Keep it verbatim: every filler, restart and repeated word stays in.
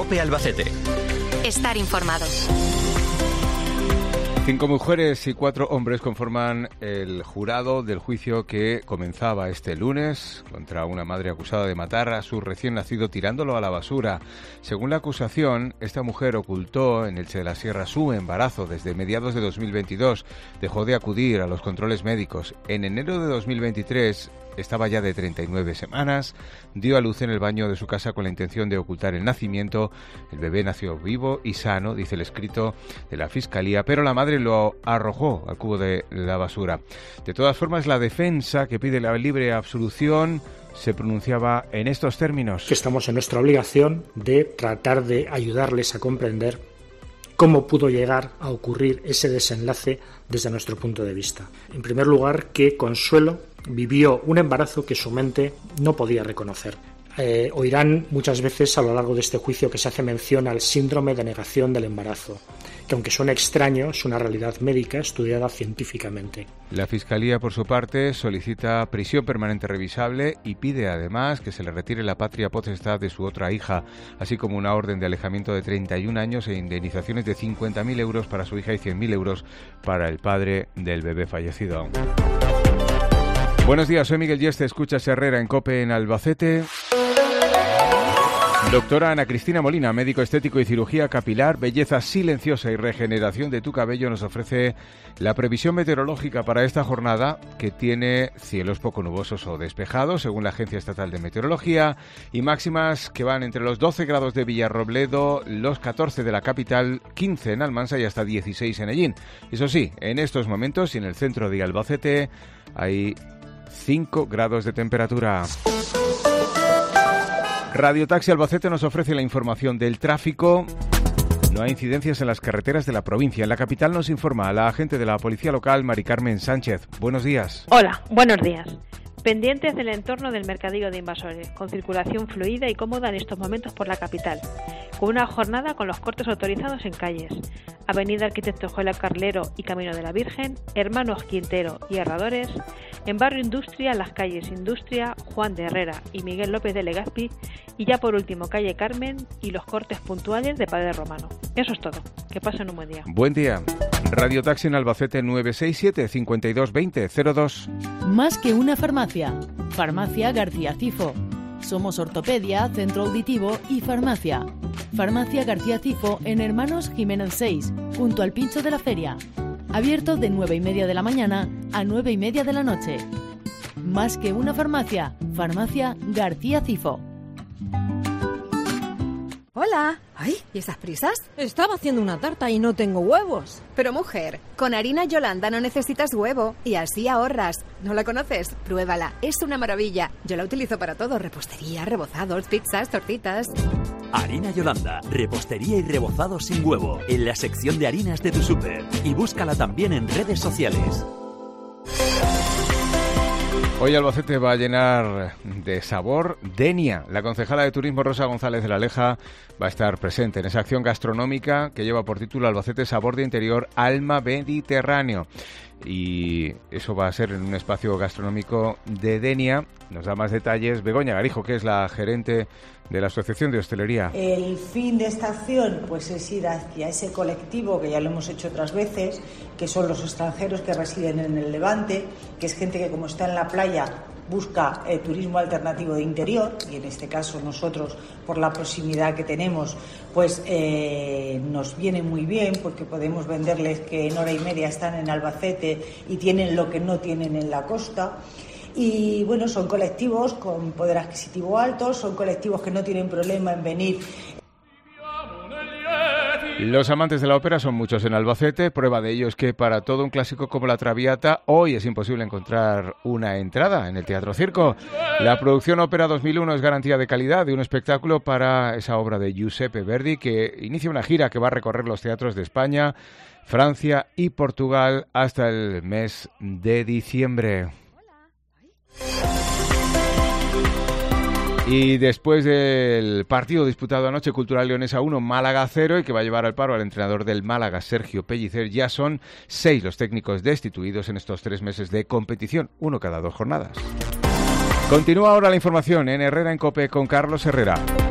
COPE Albacete. Estar informados. Cinco mujeres y cuatro hombres conforman el jurado del juicio que comenzaba este lunes contra una madre acusada de matar a su recién nacido tirándolo a la basura. Según la acusación, esta mujer ocultó en Elche de la Sierra su embarazo desde mediados de dos mil veintidós. Dejó de acudir a los controles médicos. En enero de dos mil veintitrés estaba ya de treinta y nueve semanas, dio a luz en el baño de su casa con la intención de ocultar el nacimiento. El bebé nació vivo y sano, dice el escrito de la Fiscalía, pero la madre lo arrojó al cubo de la basura. De todas formas, la defensa, que pide la libre absolución, se pronunciaba en estos términos. Que estamos en nuestra obligación de tratar de ayudarles a comprender cómo pudo llegar a ocurrir ese desenlace desde nuestro punto de vista. En primer lugar, que Consuelo vivió un embarazo que su mente no podía reconocer. Eh, oirán muchas veces a lo largo de este juicio que se hace mención al síndrome de negación del embarazo, que aunque suene extraño, es una realidad médica estudiada científicamente. La Fiscalía, por su parte, solicita prisión permanente revisable y pide además que se le retire la patria potestad de su otra hija, así como una orden de alejamiento de treinta y un años e indemnizaciones de cincuenta mil euros para su hija y cien mil euros para el padre del bebé fallecido. Buenos días, soy Miguel Yeste, escuchas Herrera en COPE en Albacete. Doctora Ana Cristina Molina, médico estético y cirugía capilar, belleza silenciosa y regeneración de tu cabello, nos ofrece la previsión meteorológica para esta jornada, que tiene cielos poco nubosos o despejados, según la Agencia Estatal de Meteorología, y máximas que van entre los doce grados de Villarrobledo, los catorce de la capital, quince en Almansa y hasta dieciséis en Hellín. Eso sí, en estos momentos y en el centro de Albacete hay cinco grados de temperatura. Radio Taxi Albacete nos ofrece la información del tráfico. No hay incidencias en las carreteras de la provincia. En la capital nos informa la agente de la Policía Local, Mari Carmen Sánchez. Buenos días. Hola, buenos días. Pendientes del entorno del mercadillo de Invasores, con circulación fluida y cómoda en estos momentos por la capital, con una jornada con los cortes autorizados en calles: Avenida Arquitecto Joel Carlero y Camino de la Virgen, Hermanos Quintero y Herradores, en Barrio Industria, las calles Industria, Juan de Herrera y Miguel López de Legazpi, y ya por último calle Carmen y los cortes puntuales de Padre Romano. Eso es todo. Que pasen un buen día. Buen día. Radio Taxi en Albacete nueve seis siete, cinco dos dos cero, cero dos. Más que una farmacia. Farmacia García Cifo. Somos ortopedia, centro auditivo y farmacia. Farmacia García Cifo en Hermanos Jiménez seis, junto al Pincho de la Feria. Abierto de nueve y media de la mañana a nueve y media de la noche. Más que una farmacia. Farmacia García Cifo. Hola. Ay, ¿y esas prisas? Estaba haciendo una tarta y no tengo huevos. Pero mujer, con harina Yolanda no necesitas huevo y así ahorras. ¿No la conoces? Pruébala, es una maravilla. Yo la utilizo para todo: repostería, rebozados, pizzas, tortitas. Harina Yolanda, repostería y rebozado sin huevo, en la sección de harinas de tu súper. Y búscala también en redes sociales. Hoy Albacete va a llenar de sabor Denia. La concejala de Turismo Rosa González de la Leja va a estar presente en esa acción gastronómica que lleva por título Albacete Sabor de Interior Alma Mediterráneo. Y eso va a ser en un espacio gastronómico de Denia. Nos da más detalles Begoña Garijo, que es la gerente de la Asociación de Hostelería. El fin de esta acción pues es ir hacia ese colectivo que ya lo hemos hecho otras veces, que son los extranjeros que residen en el Levante, que es gente que, como está en la playa, busca eh, turismo alternativo de interior, y en este caso nosotros, por la proximidad que tenemos, pues eh, nos viene muy bien, porque podemos venderles que en hora y media están en Albacete y tienen lo que no tienen en la costa. Y bueno, son colectivos con poder adquisitivo alto, son colectivos que no tienen problema en venir. Los amantes de la ópera son muchos en Albacete. Prueba de ello es que para todo un clásico como La Traviata, hoy es imposible encontrar una entrada en el Teatro Circo. La producción Ópera dos mil uno es garantía de calidad de un espectáculo para esa obra de Giuseppe Verdi, que inicia una gira que va a recorrer los teatros de España, Francia y Portugal hasta el mes de diciembre. Y después del partido disputado anoche, Cultural Leonesa uno, Málaga cero, y que va a llevar al paro al entrenador del Málaga, Sergio Pellicer, ya son seis los técnicos destituidos en estos tres meses de competición, uno cada dos jornadas. Continúa ahora la información en Herrera en COPE con Carlos Herrera.